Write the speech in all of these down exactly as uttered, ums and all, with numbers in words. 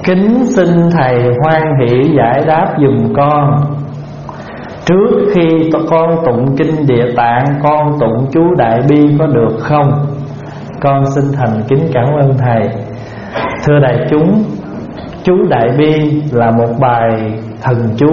Kính xin thầy hoan hỷ giải đáp giùm con. Trước khi con tụng kinh Địa Tạng, con tụng chú Đại Bi có được không? Con xin thành kính cảm ơn thầy. Thưa đại chúng, chú Đại Bi là một bài thần chú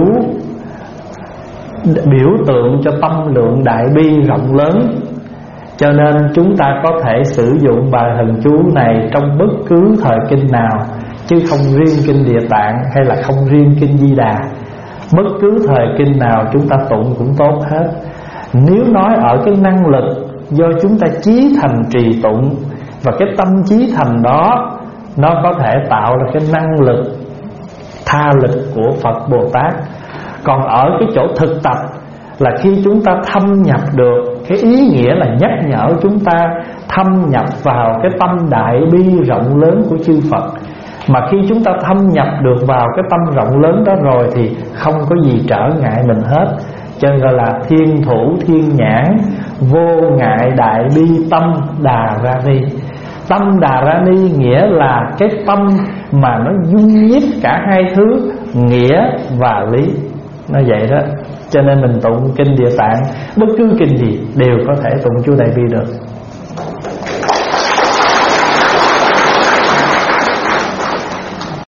biểu tượng cho tâm lượng đại bi rộng lớn, cho nên chúng ta có thể sử dụng bài thần chú này trong bất cứ thời kinh nào, chứ không riêng kinh Địa Tạng hay là không riêng kinh Di Đà. Bất cứ thời kinh nào chúng ta tụng cũng tốt hết. Nếu nói ở cái năng lực do chúng ta chí thành trì tụng, và cái tâm chí thành đó nó có thể tạo ra cái năng lực tha lực của Phật Bồ Tát. Còn ở cái chỗ thực tập là khi chúng ta thâm nhập được, cái ý nghĩa là nhắc nhở chúng ta thâm nhập vào cái tâm đại bi rộng lớn của chư Phật. Mà khi chúng ta thâm nhập được vào cái tâm rộng lớn đó rồi thì không có gì trở ngại mình hết. Cho nên gọi là thiên thủ thiên nhãn, vô ngại đại bi tâm đà ra ni. Tâm đà ra ni nghĩa là cái tâm mà nó dung nhiếp cả hai thứ nghĩa và lý. Nó vậy đó. Cho nên mình tụng kinh Địa Tạng, bất cứ kinh gì đều có thể tụng chú Đại Bi được.